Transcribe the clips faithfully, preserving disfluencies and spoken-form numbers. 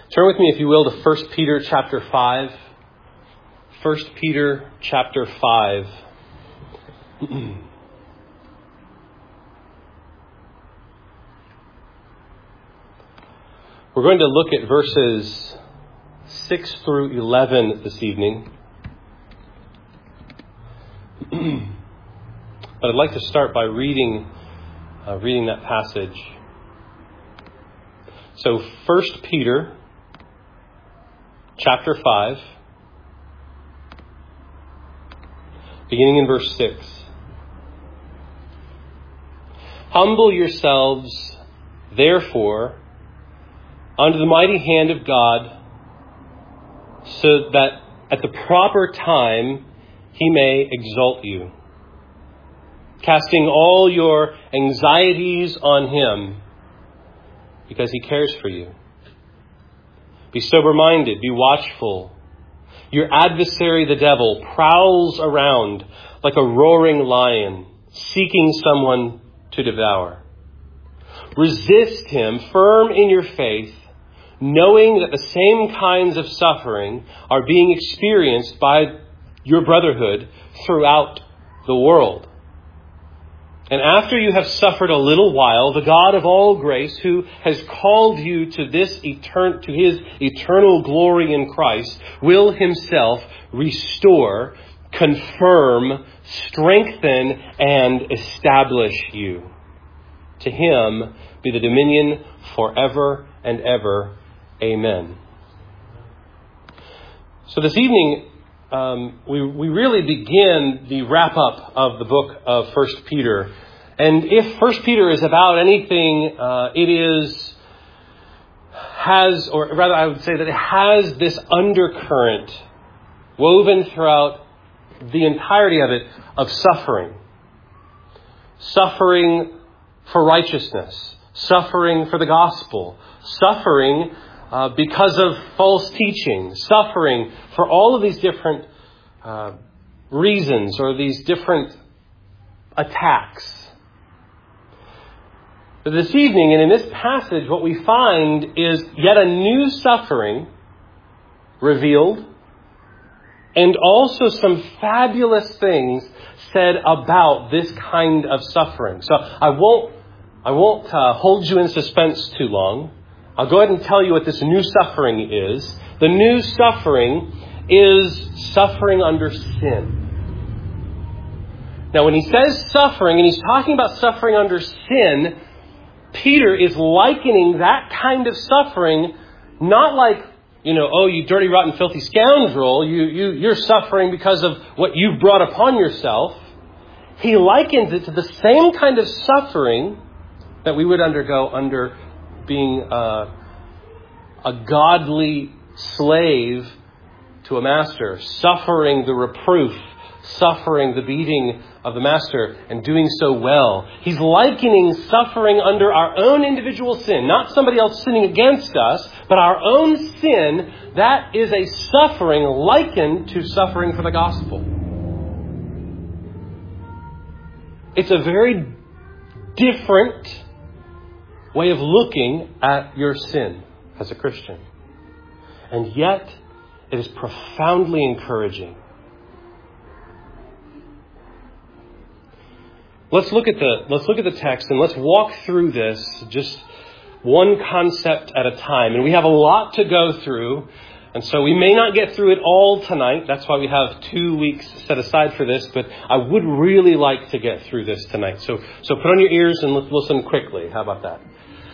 Turn with me, if you will, to First Peter chapter five. First Peter chapter five. We're going to look at verses six through eleven this evening. But I'd like to start by reading uh, reading that passage. So First Peter chapter five, beginning in verse six. Humble yourselves, therefore, under the mighty hand of God, so that at the proper time he may exalt you, casting all your anxieties on him, because he cares for you. Be sober-minded, be watchful. Your adversary, the devil, prowls around like a roaring lion, seeking someone to devour. Resist him, firm in your faith, knowing that the same kinds of suffering are being experienced by your brotherhood throughout the world. And after you have suffered a little while, the God of all grace, who has called you to this etern- to his eternal glory in Christ, will himself restore, confirm, strengthen, and establish you. To him be the dominion forever and ever. Amen. So this evening, Um, we, we really begin the wrap-up of the book of First Peter. And if First Peter is about anything, uh, it is, has, or rather I would say that it has this undercurrent woven throughout the entirety of it of suffering. Suffering for righteousness. Suffering for the gospel. Suffering Uh, because of false teaching, suffering for all of these different uh, reasons or these different attacks. But this evening and in this passage, what we find is yet a new suffering revealed, and also some fabulous things said about this kind of suffering. So I won't, I won't uh, hold you in suspense too long. I'll go ahead and tell you what this new suffering is. The new suffering is suffering under sin. Now, when he says suffering, and he's talking about suffering under sin, Peter is likening that kind of suffering, not like, you know, oh, you dirty, rotten, filthy scoundrel, you, you, you're suffering because of what you've brought upon yourself. He likens it to the same kind of suffering that we would undergo under being uh, a godly slave to a master, suffering the reproof, suffering the beating of the master, and doing so well. He's likening suffering under our own individual sin, not somebody else sinning against us, but our own sin. That is a suffering likened to suffering for the gospel. It's a very different way of looking at your sin as a Christian. And yet, it is profoundly encouraging. Let's look at the let's look at the text and let's walk through this just one concept at a time. And we have a lot to go through, and so we may not get through it all tonight. That's why we have two weeks set aside for this, but I would really like to get through this tonight. So so put on your ears and let's listen quickly. How about that?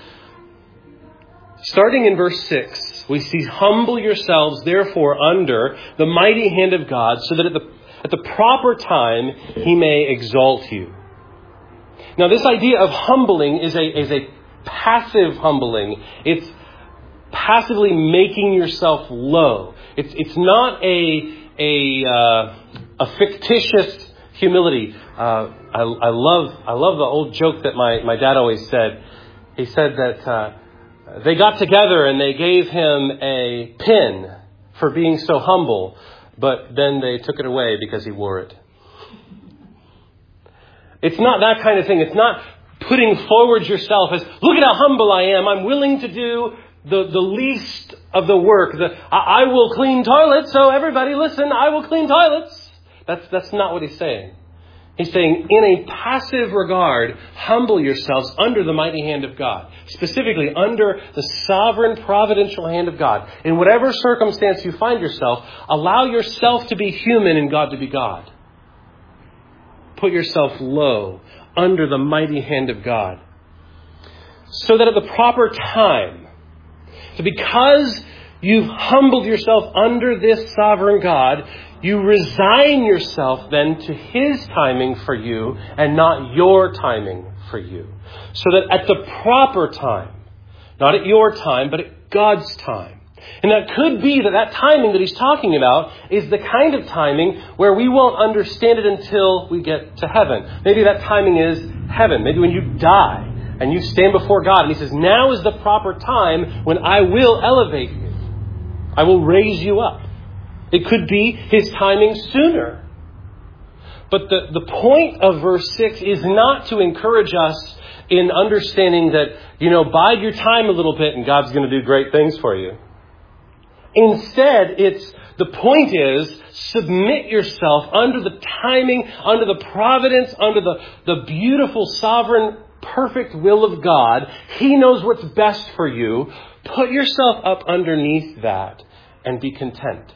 Starting in verse six, we see, humble yourselves, therefore, under the mighty hand of God, so that at the, at the proper time he may exalt you. Now, this idea of humbling is a, is a passive humbling. It's passively making yourself low. It's, it's not a, a, uh, a fictitious humility. Uh, I, I love, I love the old joke that my, my dad always said. He said that, uh, they got together and they gave him a pin for being so humble, but then they took it away because he wore it. It's not that kind of thing. It's not putting forward yourself as, look at how humble I am. I'm willing to do the, the least of the work. The, I, I will clean toilets, so everybody listen, I will clean toilets. That's, that's not what he's saying. He's saying, in a passive regard, humble yourselves under the mighty hand of God. Specifically, under the sovereign providential hand of God. In whatever circumstance you find yourself, allow yourself to be human and God to be God. Put yourself low under the mighty hand of God. So that at the proper time, so because you've humbled yourself under this sovereign God, you resign yourself then to His timing for you and not your timing for you. So that at the proper time, not at your time, but at God's time. And that could be that that timing that he's talking about is the kind of timing where we won't understand it until we get to heaven. Maybe that timing is heaven. Maybe when you die and you stand before God and he says, now is the proper time when I will elevate you. I will raise you up. It could be his timing sooner. But the, the point of verse six is not to encourage us in understanding that, you know, bide your time a little bit and God's going to do great things for you. Instead, it's the point is submit yourself under the timing, under the providence, under the, the beautiful, sovereign, perfect will of God. He knows what's best for you. Put yourself up underneath that and be content.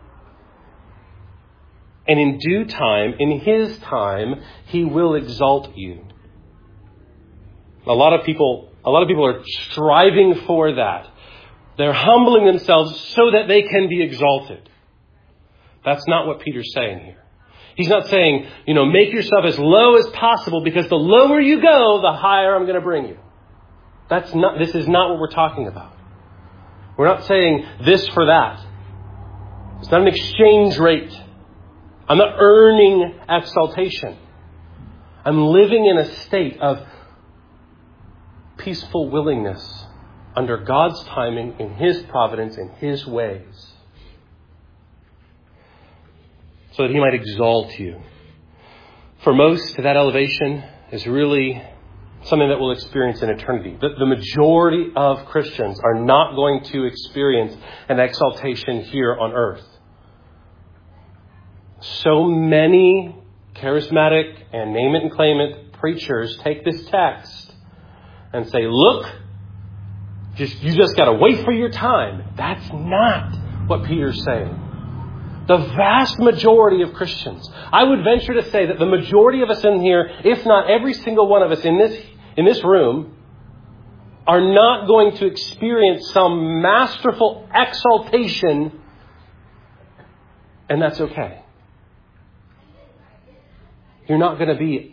And in due time, in His time, He will exalt you. A lot of people, a lot of people are striving for that. They're humbling themselves so that they can be exalted. That's not what Peter's saying here. He's not saying, you know, make yourself as low as possible because the lower you go, the higher I'm going to bring you. That's not, this is not what we're talking about. We're not saying this for that. It's not an exchange rate. I'm not earning exaltation. I'm living in a state of peaceful willingness under God's timing, in His providence, in His ways. So that He might exalt you. For most, that elevation is really something that we'll experience in eternity. The, the majority of Christians are not going to experience an exaltation here on earth. So many charismatic and name it and claim it preachers take this text and say, look, just you just got to wait for your time. That's not what Peter's saying. The vast majority of Christians, I would venture to say that the majority of us in here, if not every single one of us in this in this room, are not going to experience some masterful exaltation, and that's okay. You're not going to be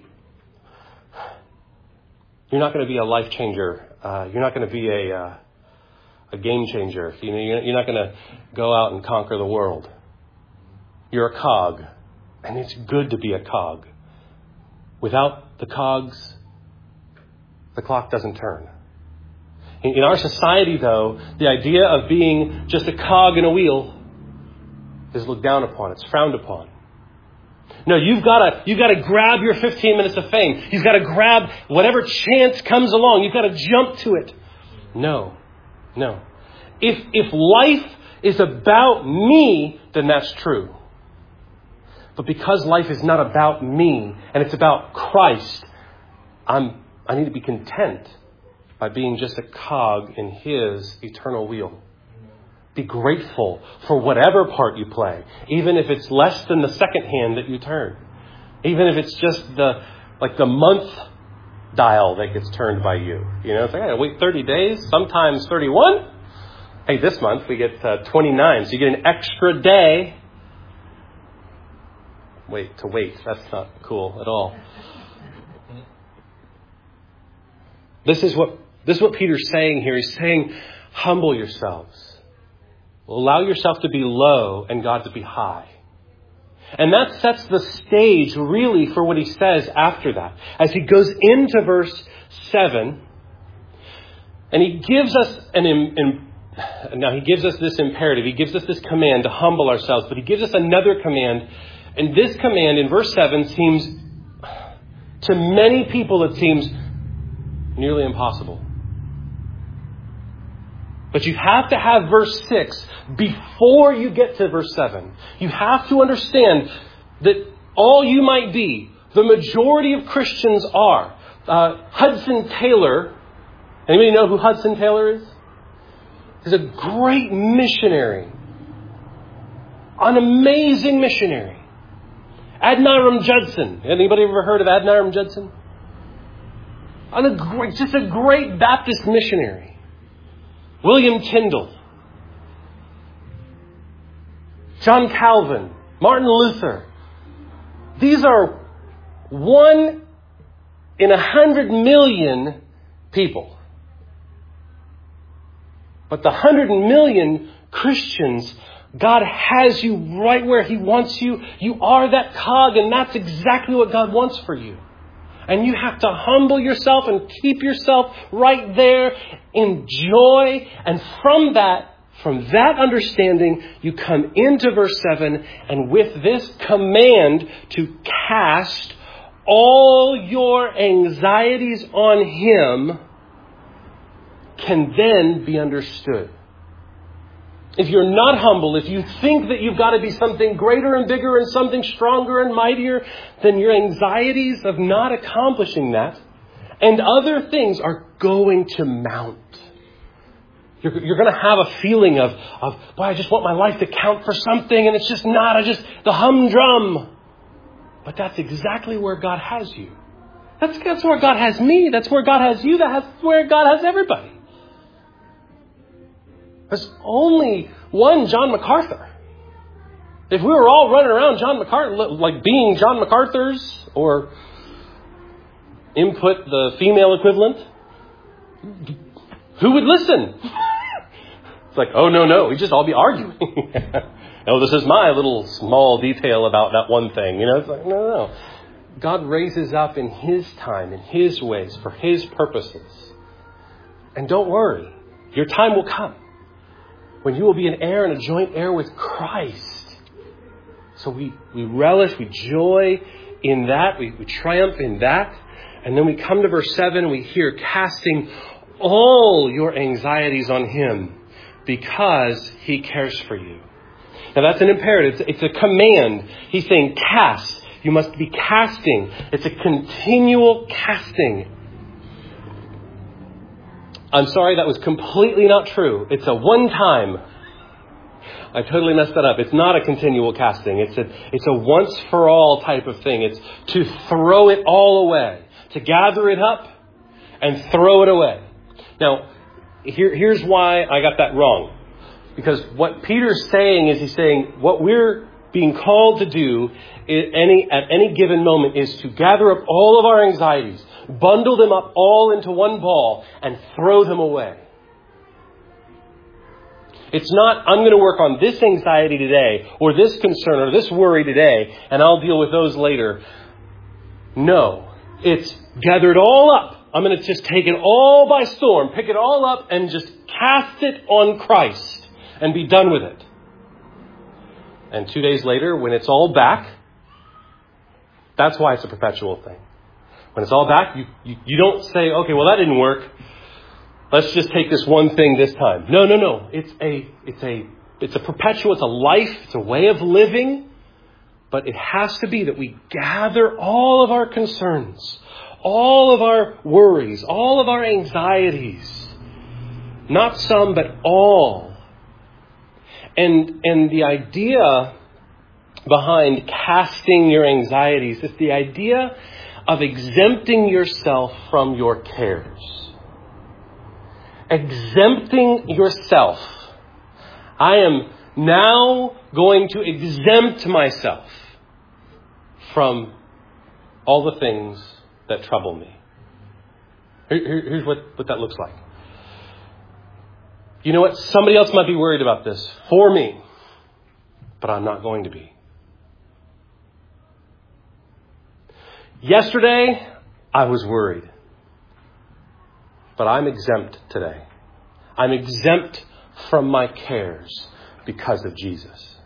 you're not going to be a life changer. Uh, you're not going to be a uh, a game changer. You know, you're not going to go out and conquer the world. You're a cog, and it's good to be a cog. Without the cogs, the clock doesn't turn. In, in our society, though, the idea of being just a cog in a wheel is looked down upon. It's frowned upon. No, you've got to you've got to grab your fifteen minutes of fame. You've got to grab whatever chance comes along. You've got to jump to it. No, no. If if life is about me, then that's true. But because life is not about me and it's about Christ, I'm I need to be content by being just a cog in His eternal wheel. Be grateful for whatever part you play, even if it's less than the second hand that you turn. Even if it's just the like the month dial that gets turned by you. You know, it's like, I gotta wait thirty days, sometimes thirty-one. Hey, this month we get uh, twenty-nine, so you get an extra day. Wait, to wait. That's not cool at all. This is what this is what Peter's saying here. He's saying, humble yourselves. Allow yourself to be low and God to be high. And that sets the stage really for what he says after that. As he goes into verse seven, and he gives us an in, now he gives us this imperative. He gives us this command to humble ourselves, but he gives us another command. And this command in verse seven seems, to many people, it seems nearly impossible. But you have to have verse six before you get to verse seven. You have to understand that all you might be, the majority of Christians are. Uh, Hudson Taylor, anybody know who Hudson Taylor is? He's a great missionary. An amazing missionary. Adoniram Judson. Anybody ever heard of Adoniram Judson? And a great, just a great Baptist missionary. William Tyndale. John Calvin. Martin Luther. These are one in a hundred million people. But the hundred million Christians, God has you right where He wants you. You are that cog, and that's exactly what God wants for you. And you have to humble yourself and keep yourself right there in joy. And from that, from that understanding, you come into verse seven, and with this command to cast all your anxieties on Him can then be understood. If you're not humble, if you think that you've got to be something greater and bigger and something stronger and mightier, then your anxieties of not accomplishing that and other things are going to mount. You're, you're going to have a feeling of, of, boy, I just want my life to count for something, and it's just not. I just, the humdrum. But that's exactly where God has you. That's, that's where God has me. That's where God has you. That's where God has everybody. There's only one John MacArthur. If we were all running around John MacArthur, like being John MacArthur's, or input the female equivalent, who would listen? It's like, oh, no, no, we'd just all be arguing. Oh, this is my little small detail about that one thing. You know, it's like, no, no. God raises up in His time, in His ways, for His purposes. And don't worry, your time will come when you will be an heir and a joint heir with Christ. So we, we relish, we joy in that, we, we triumph in that. And then we come to verse seven and we hear, casting all your anxieties on Him because He cares for you. Now that's an imperative. It's, it's a command. He's saying cast. You must be casting. It's a continual casting. I'm sorry, that was completely not true. It's a one-time. I totally messed that up. It's not a continual casting. It's a, it's a once-for-all type of thing. It's to throw it all away. To gather it up and throw it away. Now, here, here's why I got that wrong. Because what Peter's saying is he's saying what we're being called to do is any, at any given moment is to gather up all of our anxieties, bundle them up all into one ball, and throw them away. It's not, I'm going to work on this anxiety today, or this concern, or this worry today, and I'll deal with those later. No, it's gather it all up. I'm going to just take it all by storm, pick it all up, and just cast it on Christ, and be done with it. And two days later, when it's all back, that's why it's a perpetual thing. When it's all back, you, you, you don't say, okay, well, that didn't work. Let's just take this one thing this time. No, no, no. It's a, it's a, it's a perpetual, it's a life, it's a way of living. But it has to be that we gather all of our concerns, all of our worries, all of our anxieties. Not some, but all. And, and the idea behind casting your anxieties is the idea of exempting yourself from your cares. Exempting yourself. I am now going to exempt myself from all the things that trouble me. Here, here's what, what that looks like. You know what? Somebody else might be worried about this for me, but I'm not going to be. Yesterday, I was worried, but I'm exempt today. I'm exempt from my cares because of Jesus.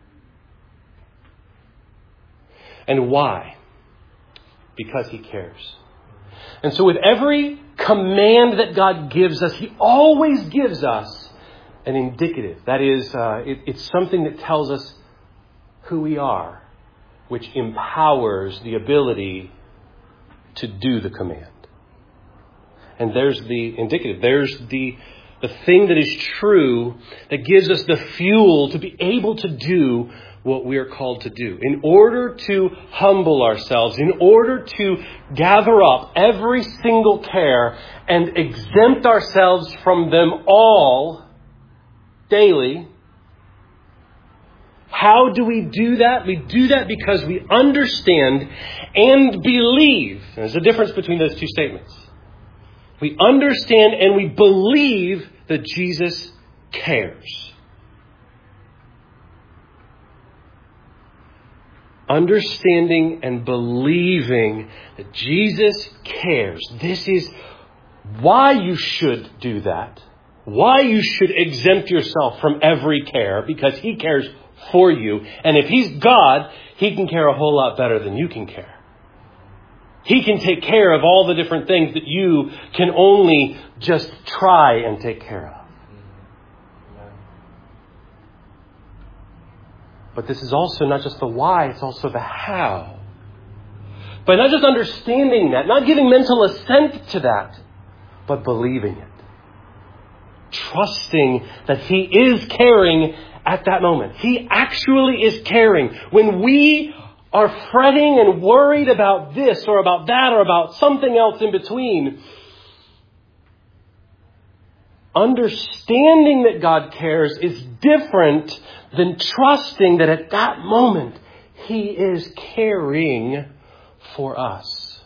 And why? Because He cares. And so with every command that God gives us, He always gives us an indicative. That is, uh, it, it's something that tells us who we are, which empowers the ability to do the command. And there's the indicative. There's the, the thing that is true that gives us the fuel to be able to do what we are called to do. In order to humble ourselves, in order to gather up every single care and exempt ourselves from them all daily, how do we do that? We do that because we understand and believe. There's a difference between those two statements. We understand and we believe that Jesus cares. Understanding and believing that Jesus cares. This is why you should do that. Why you should exempt yourself from every care, because He cares for you. And if He's God, He can care a whole lot better than you can care. He can take care of all the different things that you can only just try and take care of. But this is also not just the why, it's also the how. By not just understanding that, not giving mental assent to that, but believing it. Trusting that He is caring at that moment. He actually is caring. When we are fretting and worried about this or about that or about something else in between, understanding that God cares is different than trusting that at that moment He is caring for us.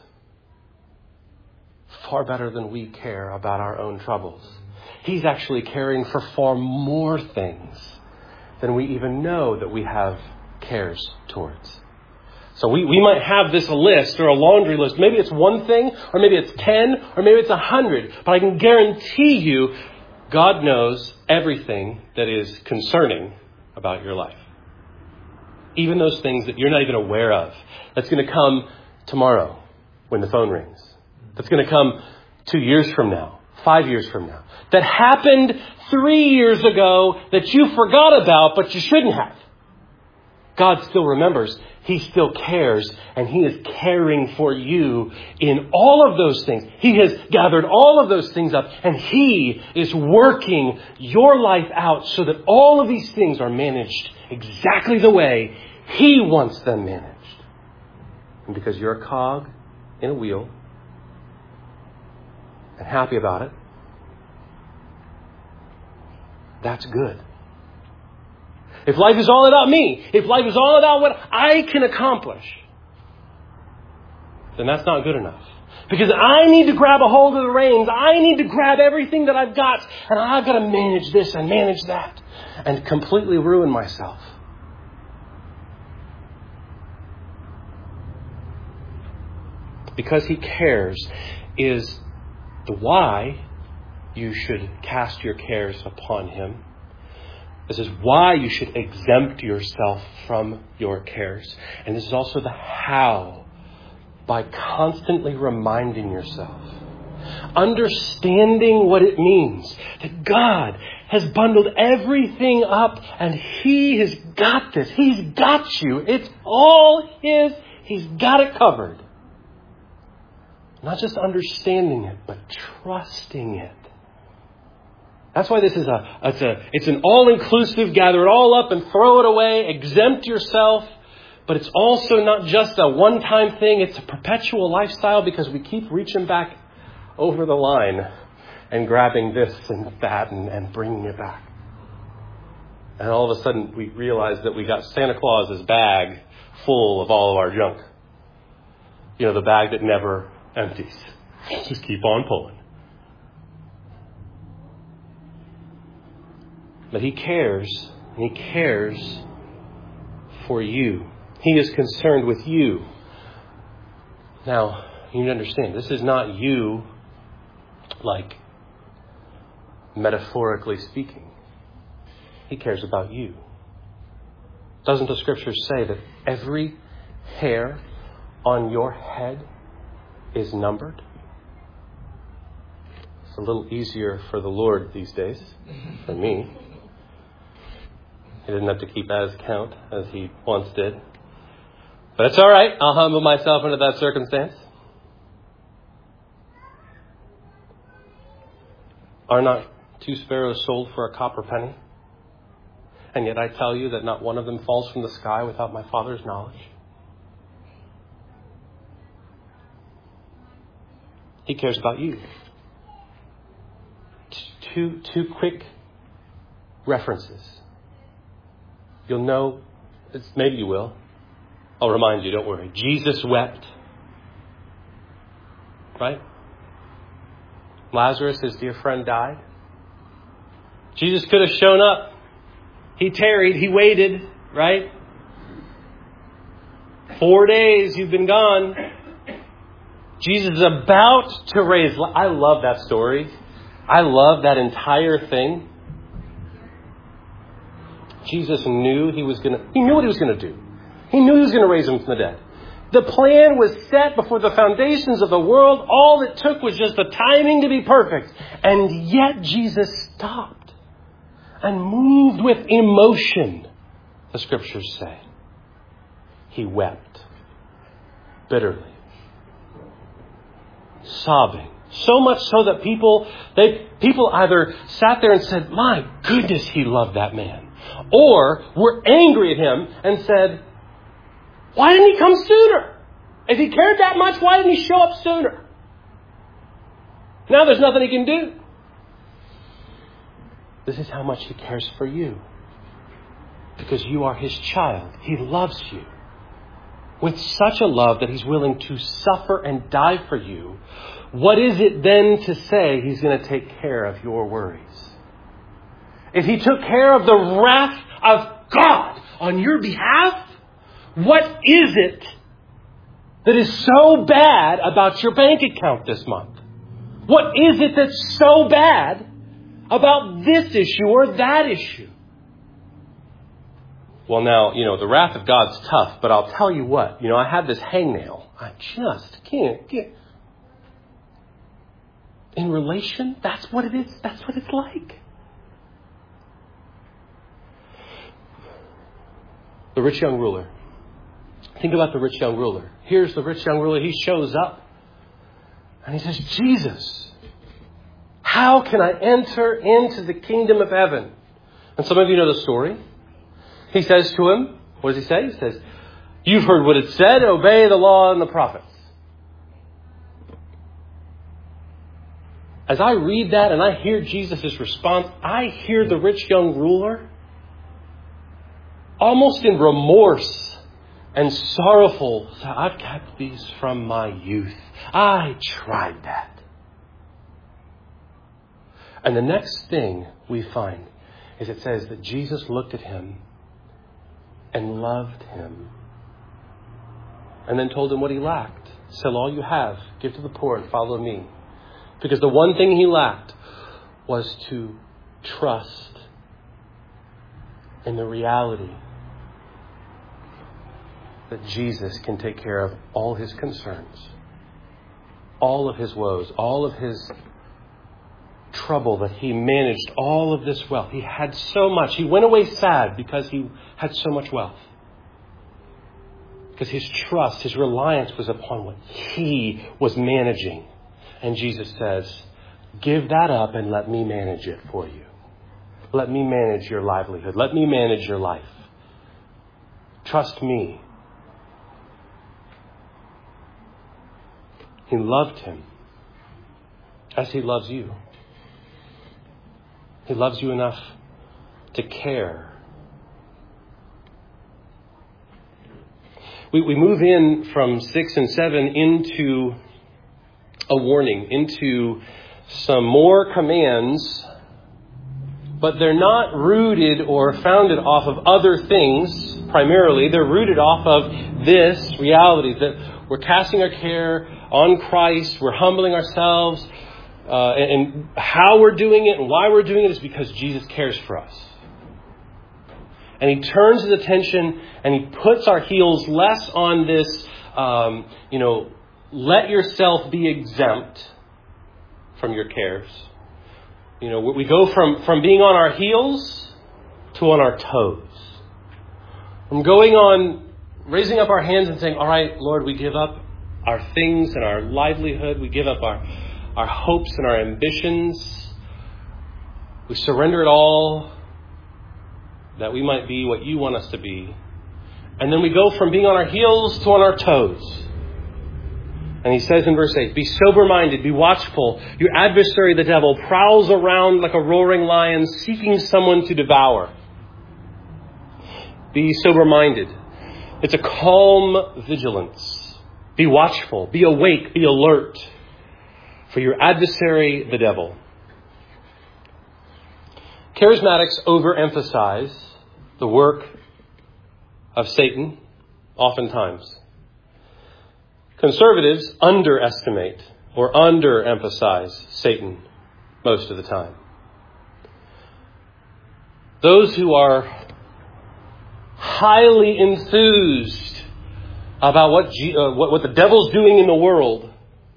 Far better than we care about our own troubles. He's actually caring for far more things than we even know that we have cares towards. So we, we might have this list or a laundry list. Maybe it's one thing, or maybe it's ten, or maybe it's a hundred. But I can guarantee you, God knows everything that is concerning about your life. Even those things that you're not even aware of. That's going to come tomorrow when the phone rings. That's going to come two years from now. Five years from now. That happened three years ago that you forgot about, but you shouldn't have. God still remembers. He still cares. And He is caring for you in all of those things. He has gathered all of those things up. And He is working your life out so that all of these things are managed exactly the way He wants them managed. And because you're a cog in a wheel, and happy about it, that's good. If life is all about me, if life is all about what I can accomplish, then that's not good enough. Because I need to grab a hold of the reins. I need to grab everything that I've got, and I've got to manage this and manage that and completely ruin myself. Because He cares is the why you should cast your cares upon Him. This is why you should exempt yourself from your cares. And this is also the how, by constantly reminding yourself, understanding what it means that God has bundled everything up and He has got this. He's got you. It's all His. He's got it covered. Not just understanding it, but trusting it. That's why this is a, it's a, it's an all-inclusive, gather it all up and throw it away, exempt yourself. But it's also not just a one-time thing. It's a perpetual lifestyle because we keep reaching back over the line and grabbing this and that and, and bringing it back. And all of a sudden we realize that we got Santa Claus's bag full of all of our junk. You know, the bag that never empties. Just keep on pulling. But He cares, and He cares for you. He is concerned with you. Now, you need to understand, this is not you, like, metaphorically speaking. He cares about you. Doesn't the Scripture say that every hair on your head is numbered? It's a little easier for the Lord these days, for me. He didn't have to keep as count as he once did. But it's all right. I'll humble myself under that circumstance. Are not two sparrows sold for a copper penny? And yet I tell you that not one of them falls from the sky without my Father's knowledge. He cares about you. Two, two quick references. You'll know, it's, maybe you will. I'll remind you, don't worry. Jesus wept. Right? Lazarus, his dear friend, died. Jesus could have shown up. He tarried. He waited. Right? Four days you've been gone. Jesus is about to raise. I love that story. I love that entire thing. Jesus knew he was going to, he knew what he was going to do. He knew he was going to raise him from the dead. The plan was set before the foundations of the world. All it took was just the timing to be perfect. And yet Jesus stopped and moved with emotion, the scriptures say. He wept bitterly, sobbing. So much so that people, they, people either sat there and said, my goodness, he loved that man. Or were angry at him and said, why didn't he come sooner? If he cared that much, why didn't he show up sooner? Now there's nothing he can do. This is how much he cares for you. Because you are his child. He loves you with such a love that he's willing to suffer and die for you. What is it then to say he's going to take care of your worries? If he took care of the wrath of God on your behalf, what is it that is so bad about your bank account this month? What is it that's so bad about this issue or that issue? Well, now, you know, the wrath of God's tough, but I'll tell you what. You know, I have this hangnail. I just can't get... In relation, that's what it is. That's what it's like. The rich young ruler. Think about the rich young ruler. Here's the rich young ruler. He shows up. And he says, Jesus, how can I enter into the kingdom of heaven? And some of you know the story. He says to him, what does he say? He says, you've heard what it said, obey the law and the prophets. As I read that and I hear Jesus' response, I hear the rich young ruler almost in remorse and sorrowful. I've kept these from my youth. I tried that. And the next thing we find is it says that Jesus looked at him and loved him. And then told him what he lacked. Sell all you have, give to the poor, and follow me. Because the one thing he lacked was to trust in the reality that Jesus can take care of all his concerns, all of his woes, all of his trouble, that he managed all of this wealth. He had so much. He went away sad because he had so much wealth. Because his trust, his reliance was upon what he was managing. And Jesus says, give that up and let me manage it for you. Let me manage your livelihood. Let me manage your life. Trust me. He loved him as he loves you. He loves you enough to care. We, we move in from six and seven into a warning, into some more commands, but they're not rooted or founded off of other things primarily. They're rooted off of this reality that we're casting our care on Christ. We're humbling ourselves. Uh, and, and how we're doing it and why we're doing it is because Jesus cares for us. And he turns his attention and he puts our heels less on this, um, you know, let yourself be exempt from your cares. You know, we go from, from being on our heels to on our toes. From going on, raising up our hands and saying, all right, Lord, we give up our things and our livelihood. We give up our, our hopes and our ambitions. We surrender it all that we might be what you want us to be. And then we go from being on our heels to on our toes. And he says in verse eight, be sober-minded, be watchful. Your adversary, the devil, prowls around like a roaring lion, seeking someone to devour. Be sober-minded. It's a calm vigilance. Be watchful, be awake, be alert for your adversary, the devil. Charismatics overemphasize the work of Satan, oftentimes. Conservatives underestimate or underemphasize Satan most of the time. Those who are highly enthused about what, G, uh, what, what the devil's doing in the world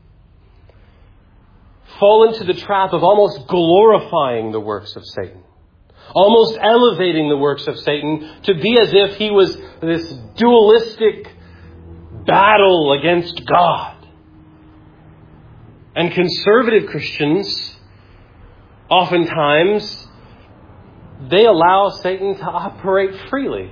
fall into the trap of almost glorifying the works of Satan. Almost elevating the works of Satan to be as if he was this dualistic battle against God. And conservative Christians, oftentimes, they allow Satan to operate freely.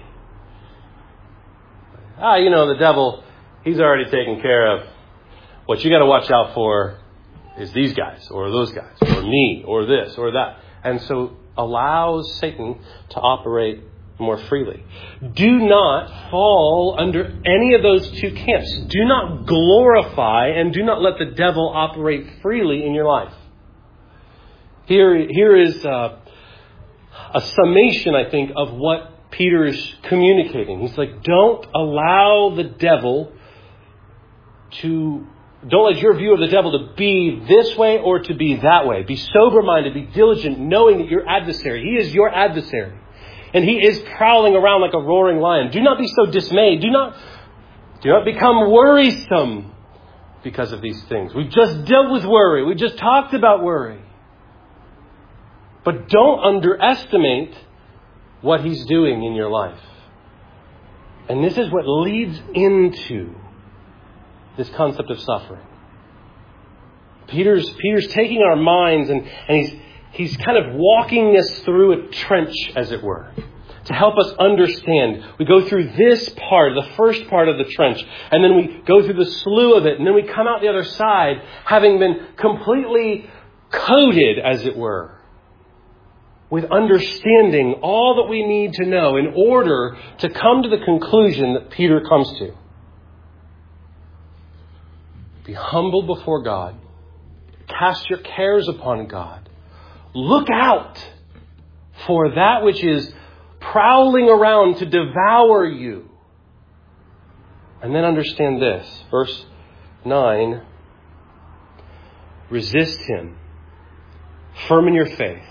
Ah, you know, the devil, he's already taken care of. What you got to watch out for is these guys, or those guys, or me, or this, or that. And so allows Satan to operate more freely. Do not fall under any of those two camps. Do not glorify and do not let the devil operate freely in your life. Here, here is a, a summation, I think, of what Peter is communicating. He's like, don't allow the devil to... Don't let your view of the devil to be this way or to be that way. Be sober-minded, be diligent, knowing that your adversary, he is your adversary. And he is prowling around like a roaring lion. Do not be so dismayed. Do not, do not become worrisome because of these things. We've just dealt with worry. We just talked about worry. But don't underestimate what he's doing in your life. And this is what leads into this concept of suffering. Peter's Peter's taking our minds and, and he's he's kind of walking us through a trench, as it were, to help us understand. We go through this part, the first part of the trench, and then we go through the slough of it, and then we come out the other side, having been completely coated, as it were, with understanding all that we need to know in order to come to the conclusion that Peter comes to. Be humble before God. Cast your cares upon God. Look out for that which is prowling around to devour you. And then understand this. Verse nine. Resist him. Firm in your faith.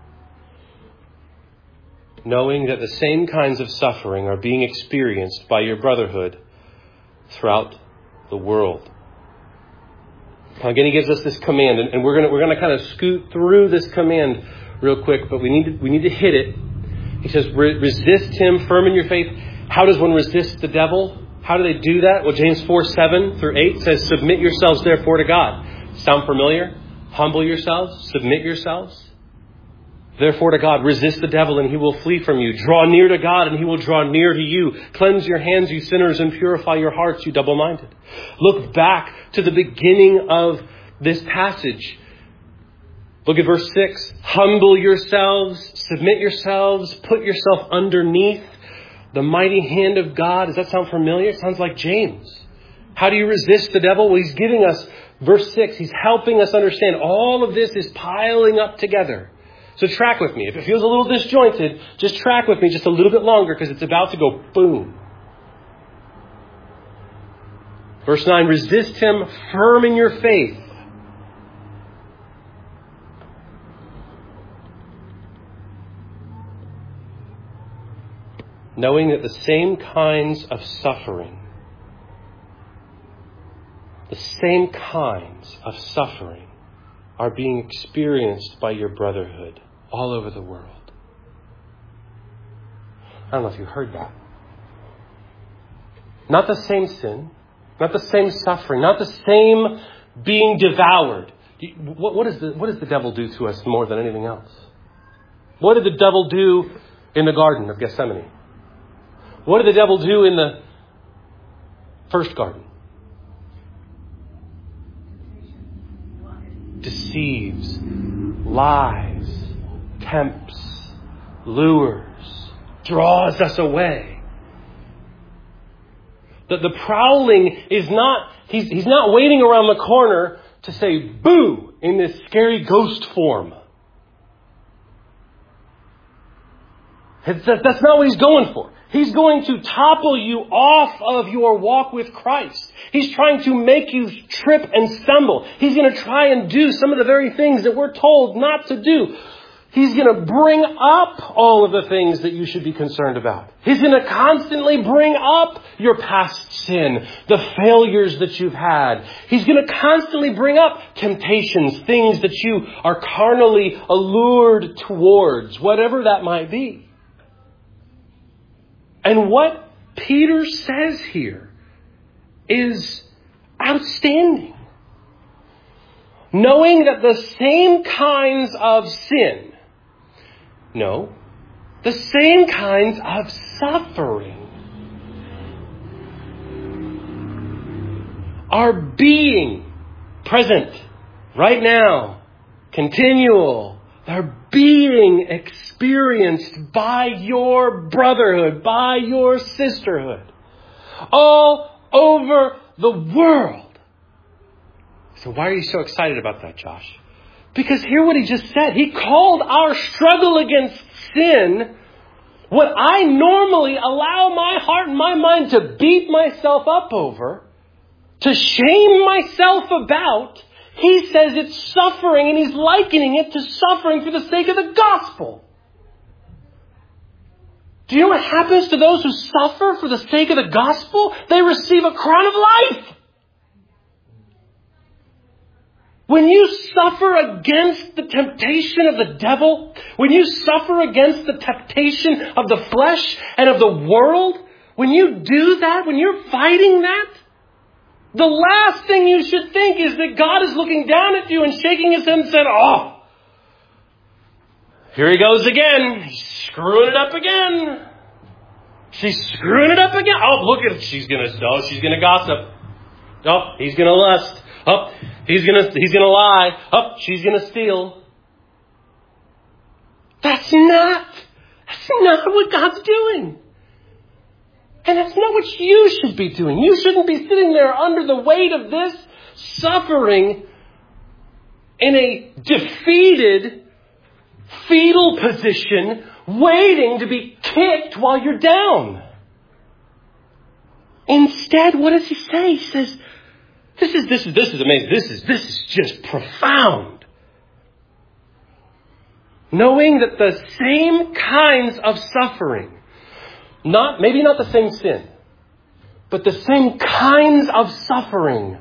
Knowing that the same kinds of suffering are being experienced by your brotherhood throughout the world. Again, he gives us this command, and we're going to we're going to kind of scoot through this command real quick, but we need to, we need to hit it. He says, resist him, firm in your faith. How does one resist the devil? How do they do that? Well, James four, seven through eight says, submit yourselves therefore to God. Sound familiar? Humble yourselves, submit yourselves. Therefore to God, resist the devil and he will flee from you. Draw near to God and he will draw near to you. Cleanse your hands, you sinners, and purify your hearts, you double-minded. Look back to the beginning of this passage. Look at verse six. Humble yourselves, submit yourselves, put yourself underneath the mighty hand of God. Does that sound familiar? It sounds like James. How do you resist the devil? Well, he's giving us, verse six, he's helping us understand all of this is piling up together. So track with me. If it feels a little disjointed, just track with me just a little bit longer because it's about to go boom. Verse nine, resist him firm in your faith. Knowing that the same kinds of suffering, the same kinds of suffering are being experienced by your brotherhood all over the world. I don't know if you heard that. Not the same sin, not the same suffering, not the same being devoured. What, what, is the, what does the devil do to us more than anything else? What did the devil do in the Garden of Gethsemane? What did the devil do in the first garden? Deceives, lies, tempts, lures, draws us away. The, the prowling is not, he's, he's not waiting around the corner to say boo in this scary ghost form. It's, that's not what he's going for. He's going to topple you off of your walk with Christ. He's trying to make you trip and stumble. He's going to try and do some of the very things that we're told not to do. He's going to bring up all of the things that you should be concerned about. He's going to constantly bring up your past sin, the failures that you've had. He's going to constantly bring up temptations, things that you are carnally allured towards, whatever that might be. And what Peter says here is outstanding. Knowing that the same kinds of sin, no, the same kinds of suffering are being present right now, continual. They're being experienced by your brotherhood, by your sisterhood, all over the world. So why are you so excited about that, Josh? Because hear what he just said. He called our struggle against sin what I normally allow my heart and my mind to beat myself up over, to shame myself about. He says it's suffering, and he's likening it to suffering for the sake of the gospel. Do you know what happens to those who suffer for the sake of the gospel? They receive a crown of life. When you suffer against the temptation of the devil, when you suffer against the temptation of the flesh and of the world, when you do that, when you're fighting that, the last thing you should think is that God is looking down at you and shaking his head and saying, oh, here he goes again. He's screwing it up again. She's screwing it up again. Oh, look at it. She's going to, oh, she's going to gossip. Oh, he's going to lust. Oh, he's going to, he's going to lie. Oh, she's going to steal. That's not, that's not what God's doing. And that's not what you should be doing. You shouldn't be sitting there under the weight of this, suffering in a defeated, fetal position, waiting to be kicked while you're down. Instead, what does he say? He says, this is, this is, this is amazing. This is, this is just profound. Knowing that the same kinds of suffering, Not, maybe not the same sin, but the same kinds of suffering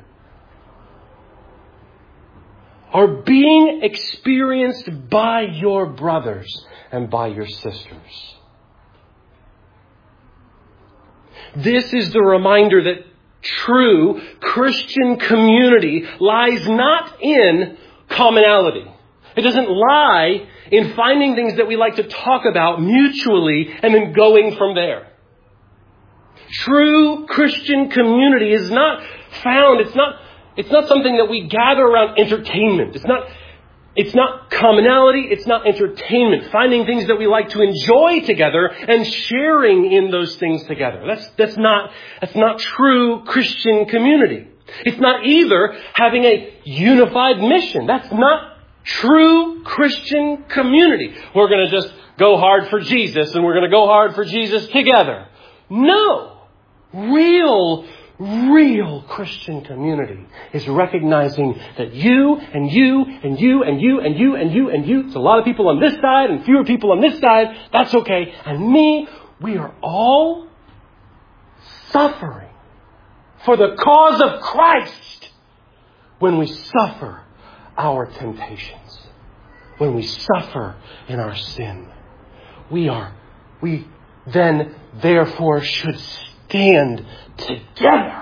are being experienced by your brothers and by your sisters. This is the reminder that true Christian community lies not in commonality. It doesn't lie in finding things that we like to talk about mutually and then going from there. True Christian community is not found, it's not, it's not something that we gather around entertainment. It's not, it's not commonality, it's not entertainment. Finding things that we like to enjoy together and sharing in those things together. That's, that's not, that's not true Christian community. It's not either having a unified mission. That's not true Christian community. We're going to just go hard for Jesus and we're going to go hard for Jesus together. No. Real, real Christian community is recognizing that you and you and you and you and you and you and you, it's a lot of people on this side and fewer people on this side. That's okay. And me, we are all suffering for the cause of Christ when we suffer our temptations, when we suffer in our sin. We are, we, then therefore should stand together.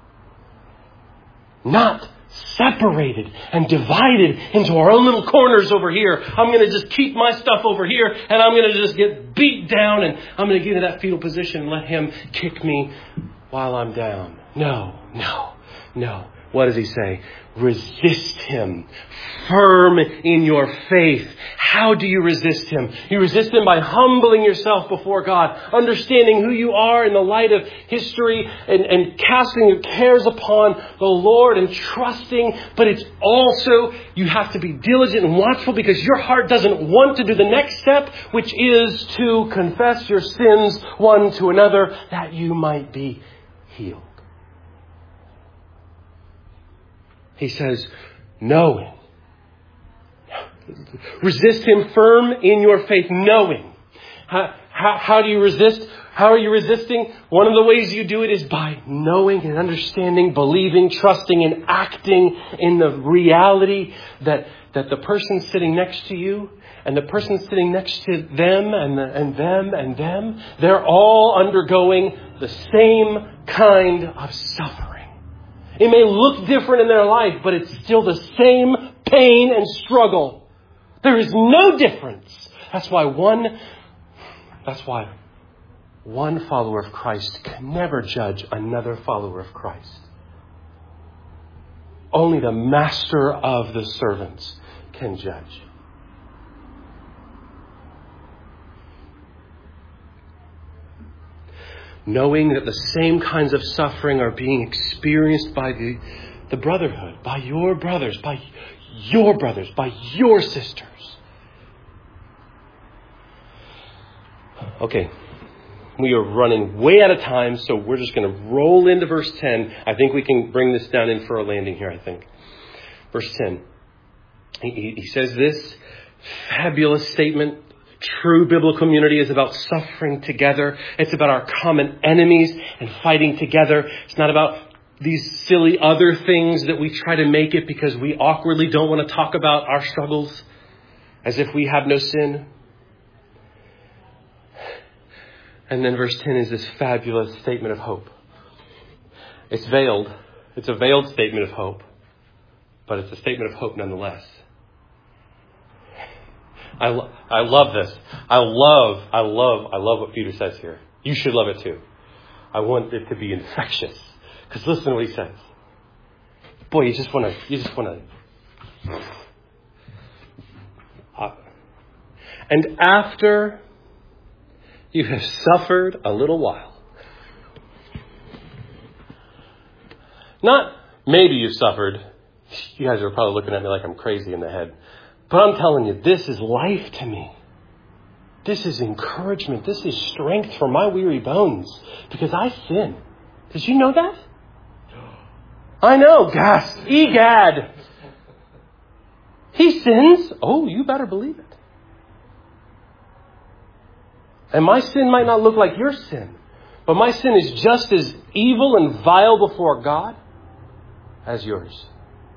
Not separated and divided into our own little corners over here. I'm going to just keep my stuff over here and I'm going to just get beat down and I'm going to get in that fetal position and let him kick me while I'm down. No, no, no. What does he say? Resist him. Firm in your faith. How do you resist him? You resist him by humbling yourself before God, understanding who you are in the light of history and, and casting your cares upon the Lord and trusting. But it's also, you have to be diligent and watchful because your heart doesn't want to do the next step, which is to confess your sins one to another that you might be healed. He says, knowing. Resist him firm in your faith, knowing. How, how, how do you resist? How are you resisting? One of the ways you do it is by knowing and understanding, believing, trusting, and acting in the reality that, that the person sitting next to you and the person sitting next to them and, the, and them and them, they're all undergoing the same kind of suffering. It may look different in their life, but it's still the same pain and struggle. There is no difference. That's why one, that's why one follower of Christ can never judge another follower of Christ. Only the master of the servants can judge. Knowing that the same kinds of suffering are being experienced by the, the brotherhood, by your brothers, by your brothers, by your sisters. Okay, we are running way out of time, so we're just going to roll into verse ten. I think we can bring this down in for a landing here, I think. Verse ten. He, he says this fabulous statement. True biblical community is about suffering together. It's about our common enemies and fighting together. It's not about these silly other things that we try to make it because we awkwardly don't want to talk about our struggles as if we have no sin. And then verse ten is this fabulous statement of hope. It's veiled. It's a veiled statement of hope, but it's a statement of hope nonetheless. I, lo- I love this. I love, I love, I love what Peter says here. You should love it too. I want it to be infectious. Because listen to what he says. Boy, you just want to, you just want to. Uh, and after you have suffered a little while. Not maybe you've suffered. You guys are probably looking at me like I'm crazy in the head. But I'm telling you, this is life to me. This is encouragement. This is strength for my weary bones. Because I sin. Did you know that? I know. Gas. Egad. He sins. Oh, you better believe it. And my sin might not look like your sin. But my sin is just as evil and vile before God as yours.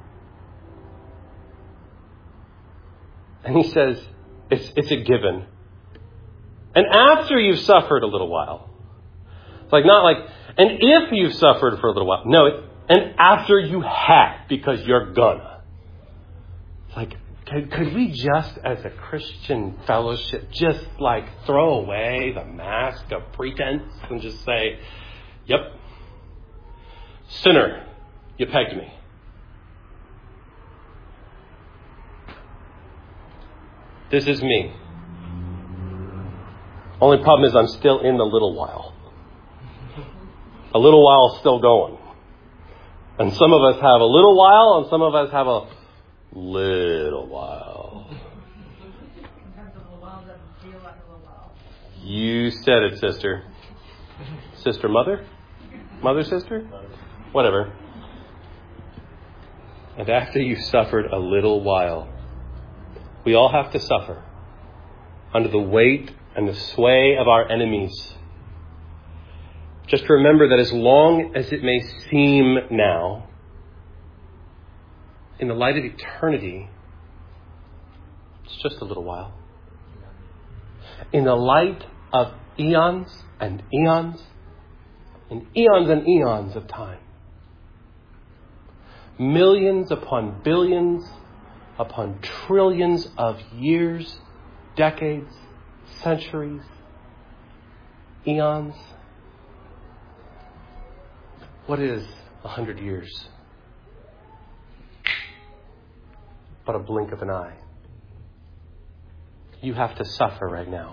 And he says, it's, it's a given. And after you've suffered a little while. It's like, not like, and if you've suffered for a little while. No, it, and after you have, because you're gonna. It's like, could, could we just, as a Christian fellowship, just like throw away the mask of pretense and just say, yep, sinner, you pegged me. This is me. Only problem is I'm still in the little while. A little while still going. And some of us have a little while and some of us have a little while. You said it, sister. Sister, mother? Mother, sister? Whatever. And after you've suffered a little while, we all have to suffer under the weight and the sway of our enemies. Just remember that as long as it may seem now, in the light of eternity, it's just a little while. In the light of eons and eons and eons and eons of time. Millions upon billions upon trillions of years, decades, centuries, eons. What is a hundred years? But a blink of an eye. You have to suffer right now.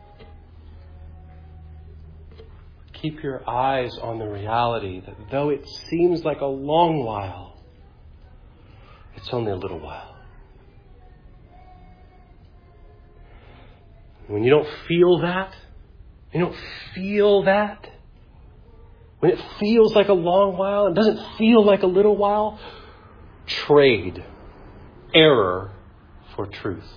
Keep your eyes on the reality that though it seems like a long while, it's only a little while. When you don't feel that, you don't feel that, when it feels like a long while and doesn't feel like a little while, trade error for truth.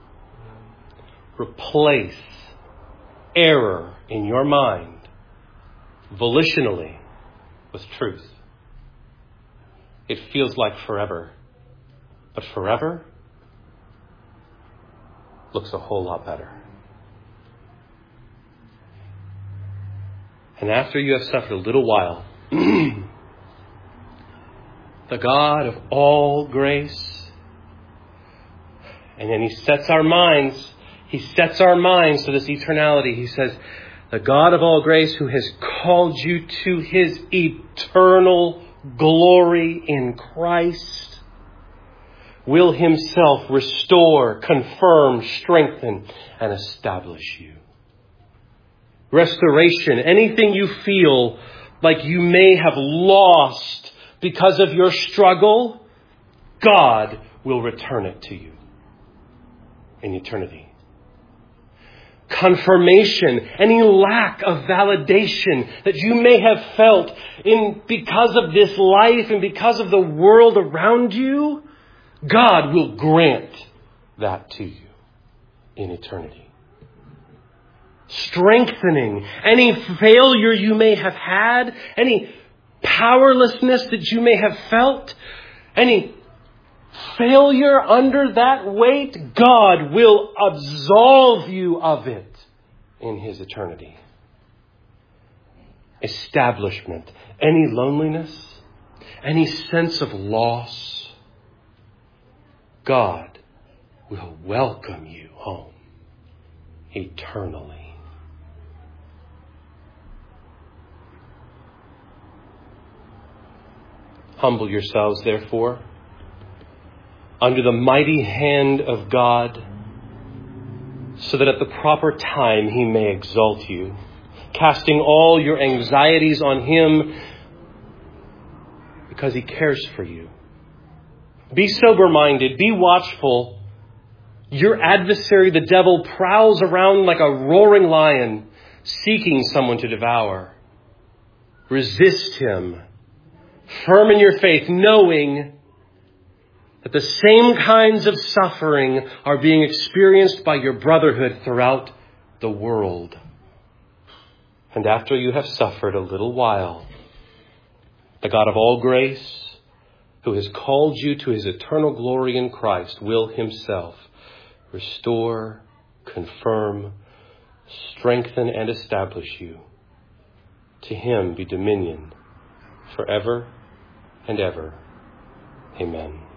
Replace error in your mind volitionally with truth. It feels like forever, but forever looks a whole lot better. And after you have suffered a little while, the God of all grace, and then he sets our minds, he sets our minds to this eternality. He says, the God of all grace who has called you to his eternal glory in Christ will himself restore, confirm, strengthen, and establish you. Restoration, anything you feel like you may have lost because of your struggle, God will return it to you in eternity. Confirmation, any lack of validation that you may have felt in because of this life and because of the world around you, God will grant that to you in eternity. Strengthening, any failure you may have had, any powerlessness that you may have felt, any failure under that weight, God will absolve you of it in his eternity. Establishment, any loneliness, any sense of loss, God will welcome you home eternally. Humble yourselves, therefore, under the mighty hand of God, so that at the proper time he may exalt you, casting all your anxieties on him because he cares for you. Be sober-minded, be watchful. Your adversary, the devil, prowls around like a roaring lion, seeking someone to devour. Resist him, firm in your faith, knowing that the same kinds of suffering are being experienced by your brotherhood throughout the world. And after you have suffered a little while, the God of all grace, who has called you to his eternal glory in Christ, will himself restore, confirm, strengthen, and establish you. To him be dominion forever and ever. Amen.